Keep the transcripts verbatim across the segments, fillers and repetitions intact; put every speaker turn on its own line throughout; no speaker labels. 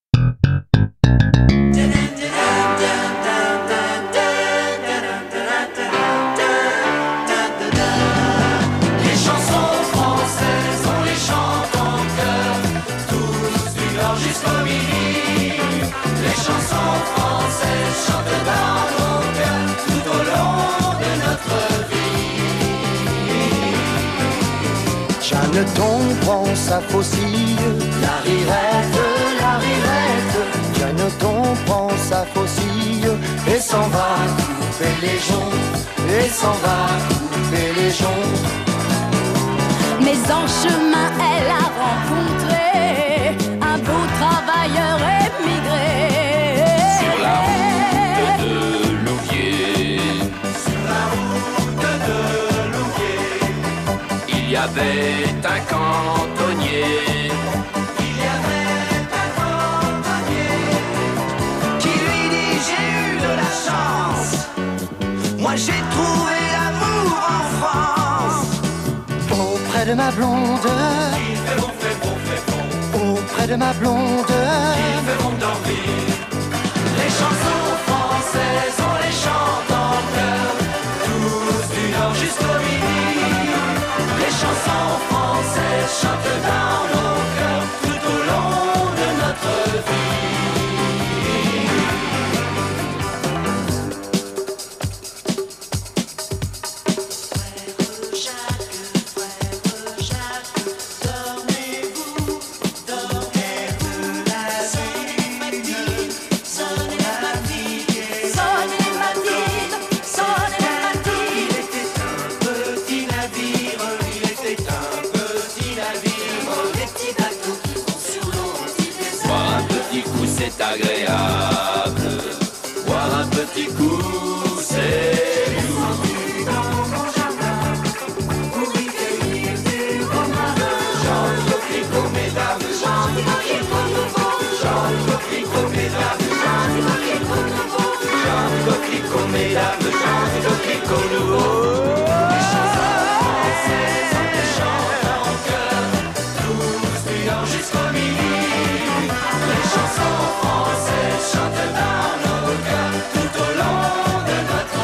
Jeanneton prend sa faucille, la rirette, la rirette. Jeanneton prend sa faucille et s'en va couper les joncs, et s'en va couper les joncs.
Mais en chemin, elle a rencontré un beau travailleur émigré.
Sur la route de Louviers,
sur la route de Louviers,
il y avait un cantonnier.
il y avait un cantonnier qui lui dit: j'ai eu de la chance, moi j'ai trouvé l'amour en France.
Auprès de ma blonde,
Il fait bon, fait bon, fait bon,
auprès de ma blonde,
il fait bon dormir. Les chansons françaises, on les chante en chœur, tous du nord jusqu'au midi. Les chansons françaises chantent dans nos cœurs tout au long de notre
C'est agréable, boire un petit coup, c'est doux.
pour y cueillir des romarins. Chante coquelicot, mesdames, chante coquelicot nouveau. Chante coquelicot, mesdames, chante coquelicot nouveau. Chante coquelicot, mesdames, chante coquelicot nouveau. Les chansons françaises, on les chante en chœur, tous du nord jusqu'au midi. Les chansons françaises chantent dans nos cœurs tout au long de notre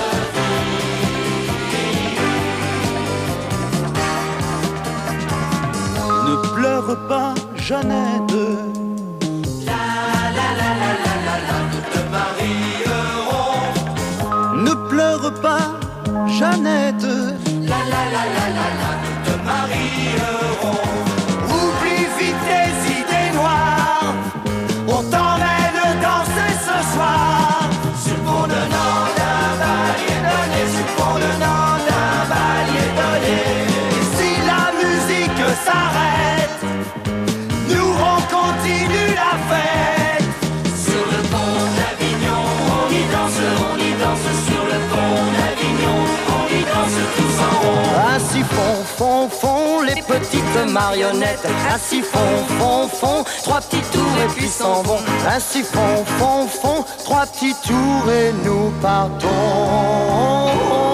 vie.
ne pleure pas, Jeannette.
La la la la la la la, nous te marierons.
Ne pleure pas, Jeannette.
La la la la la la, nous te marierons. Oublie vite tes idées noires, on t'emmène danser ce soir. Sur le pont de Nantes, un balier donné, sur le pont de Nantes, un balier donné. Et si la musique s'arrête, nous on continue la fête. Sur le pont d'Avignon, on y danse, on y danse. Sur le pont d'Avignon, on y danse tous en rond.
Ainsi font, font, font les petites marionnettes. Ainsi font, font, font trois petits tours et puis s'en vont. Ainsi font, font, font trois petits tours et nous partons.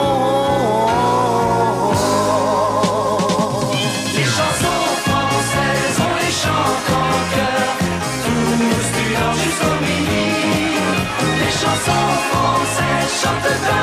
Les chansons françaises, on les chante en chœur, tous du nord jusqu'au midi. Les chansons françaises chantent dans